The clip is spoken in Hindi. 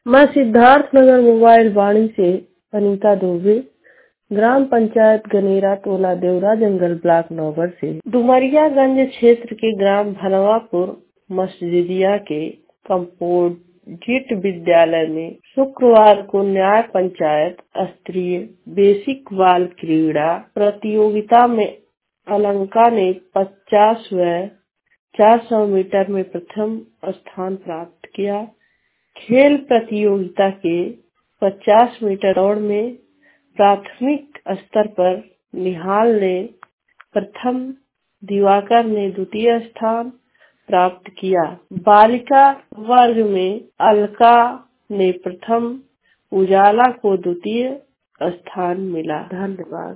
मैं सिद्धार्थनगर मोबाइल वाणी से अनीता दुबे, ग्राम पंचायत गनेरा, टोला देवरा जंगल, ब्लॉक नौगढ़ से डुमरियागंज क्षेत्र के ग्राम भनवापुर मस्जिदिया के कंपोजिट विद्यालय में शुक्रवार को न्याय पंचायत स्तरीय बेसिक बाल क्रीड़ा प्रतियोगिता में अलंका ने 50 व 400 मीटर में प्रथम स्थान प्राप्त किया। खेल प्रतियोगिता के 50 मीटर दौड़ में प्राथमिक स्तर पर निहाल ने प्रथम, दिवाकर ने द्वितीय स्थान प्राप्त किया। बालिका वर्ग में अलका ने प्रथम, उजाला को द्वितीय स्थान मिला। धन्यवाद।